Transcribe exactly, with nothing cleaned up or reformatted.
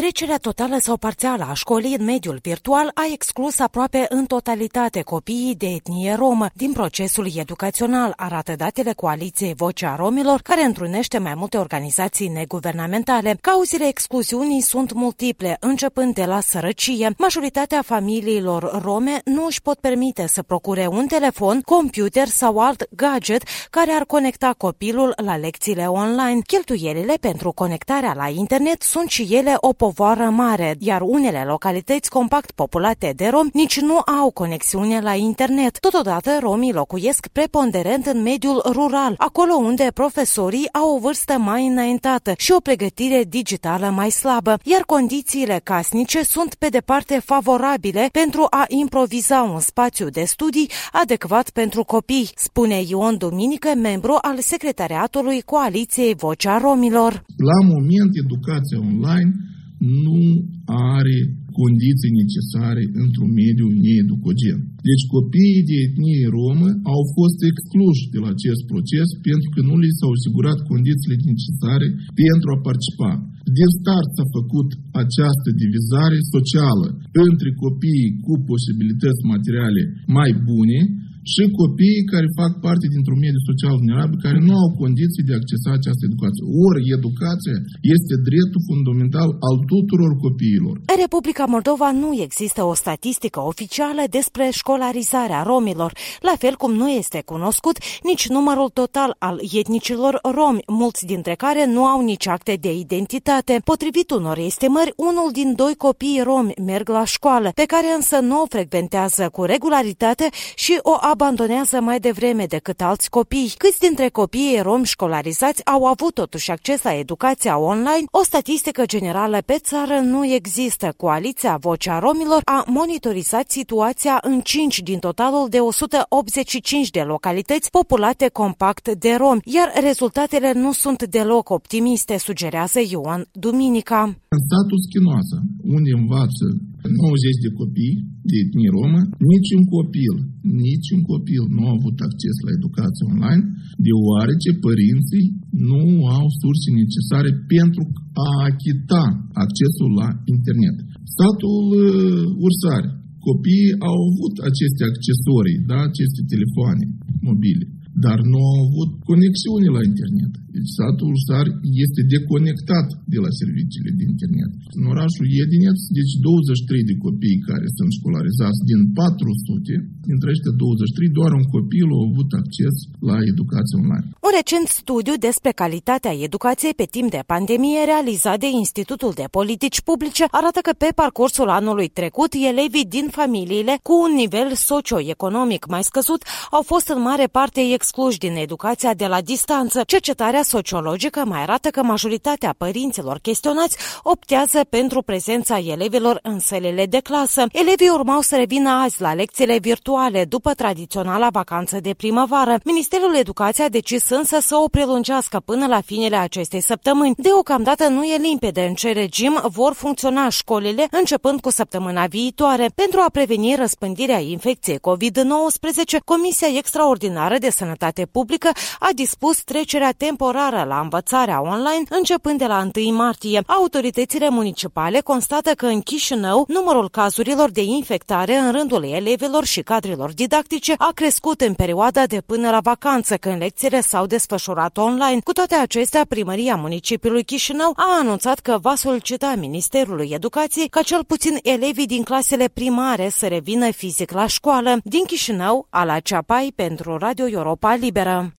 Trecerea totală sau parțială a școlii în mediul virtual a exclus aproape în totalitate copiii de etnie romă din procesul educațional, arată datele Coaliției Vocea Romilor, care întrunește mai multe organizații neguvernamentale. Cauzele excluziunii sunt multiple, începând de la sărăcie. Majoritatea familiilor rome nu își pot permite să procure un telefon, computer sau alt gadget care ar conecta copilul la lecțiile online. Cheltuielile pentru conectarea la internet sunt și ele o povară mare, iar unele localități compact populate de romi nici nu au conexiune la internet. Totodată, romii locuiesc preponderent în mediul rural, acolo unde profesorii au o vârstă mai înaintată și o pregătire digitală mai slabă, iar condițiile casnice sunt pe departe favorabile pentru a improviza un spațiu de studii adecvat pentru copii, spune Ion Duminică, membru al secretariatului Coaliției Vocea Romilor. La moment, educația online nu are condiții necesare într-un mediu needucogen. Deci copiii de etnie romă au fost excluși de la acest proces pentru că nu li s-au asigurat condițiile necesare pentru a participa. Din start s-a făcut această divizare socială între copiii cu posibilități materiale mai bune și copiii care fac parte dintr-un mediu social vulnerabil, care nu au condiții de a accesa această educație. Ori educația este dreptul fundamental al tuturor copiilor. În Republica Moldova nu există o statistică oficială despre școlarizarea romilor, la fel cum nu este cunoscut nici numărul total al etnicilor romi, mulți dintre care nu au nici acte de identitate. Potrivit unor estimări, unul din doi copii romi merg la școală, pe care însă nu o frecventează cu regularitate și o abandonează mai devreme decât alți copii. Câți dintre copiii romi școlarizați au avut totuși acces la educația online? O statistică generală pe țară nu există. Coaliția Vocea Romilor a monitorizat situația în cinci din totalul de o sută optzeci și cinci de localități populate compact de romi, iar rezultatele nu sunt deloc optimiste, sugerează Ioan Duminica. În satul Schinoasa, unde învață nouăzeci de copii de etnie romă, niciun copil, niciun copil nu a avut acces la educație online, deoarece părinții nu au surse necesare pentru a achita accesul la internet. Satul uh, Ursari, copiii au avut aceste accesorii, da, aceste telefoane mobile, dar nu au avut conexiune la internet. Deci satul Ursari este deconectat de la serviciile de internet. În orașul Iedineț, deci douăzeci și trei de copii care sunt școlarizați din patru sute, dintre aceștia douăzeci și trei, doar un copil a avut acces la educație online. Un recent studiu despre calitatea educației pe timp de pandemie realizat de Institutul de Politici Publice arată că pe parcursul anului trecut, elevii din familiile cu un nivel socioeconomic mai scăzut au fost în mare parte excluși din educația de la distanță. Cercetarea sociologică mai arată că majoritatea părinților chestionați optează pentru prezența elevilor în sălile de clasă. Elevii urmau să revină azi la lecțiile virtuale după tradiționala vacanță de primăvară. Ministerul Educației a decis însă să o prelungească până la finele acestei săptămâni. Deocamdată nu e limpede în ce regim vor funcționa școlile începând cu săptămâna viitoare. Pentru a preveni răspândirea infecției covid nouăsprezece, Comisia Extraordinară de Sănătate Publică a dispus trecerea temporară la învățarea online începând de la întâi martie. Autoritățile municipale constată că în Chișinău numărul cazurilor de infectare în rândul elevilor și cadrelor didactice a crescut în perioada de până la vacanță, când lecțiile s-au desfășurat online. Cu toate acestea, primăria municipiului Chișinău a anunțat că va solicita Ministerului Educației ca cel puțin elevii din clasele primare să revină fizic la școală. Din Chișinău, Ala Ceapai pentru Radio Europa Liberă.